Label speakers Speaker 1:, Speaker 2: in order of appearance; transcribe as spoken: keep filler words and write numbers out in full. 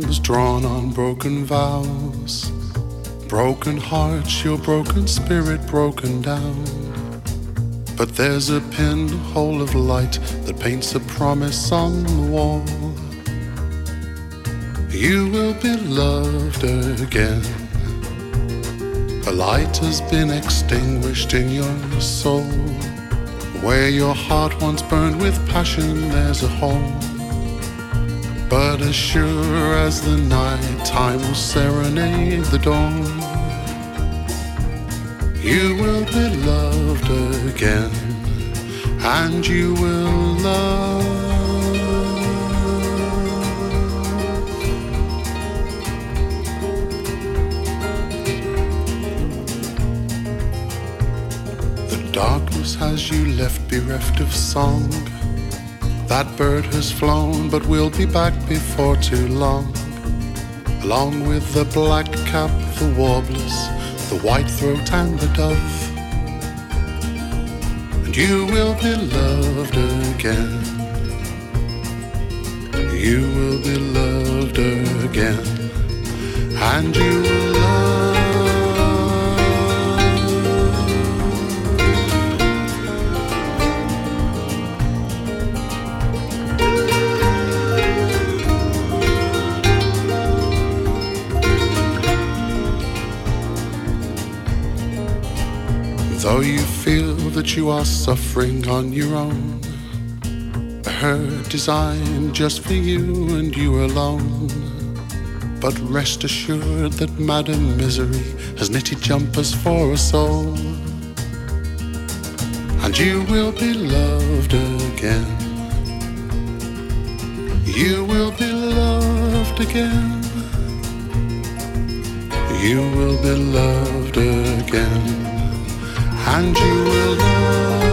Speaker 1: lines drawn on broken vows, broken hearts, your broken spirit broken down. But there's a pinhole of light that paints a promise on the wall. You will be loved again. A light has been extinguished in your soul. Where your heart once burned with passion, there's a hole. But as sure as the night time will serenade the dawn, you will be loved again, and you will love. The darkness has you left bereft of song. That bird has flown, but we'll be back before too long. Along with the black cap, the warblers, the white throat and the dove. And you will be loved again. You will be loved again. And you will love. Though you feel that you are suffering on your own, her designed just for you and you alone. But rest assured that Madam Misery has knitted jumpers for us all. And you will be loved again. You will be loved again. You will be loved again. And you will love.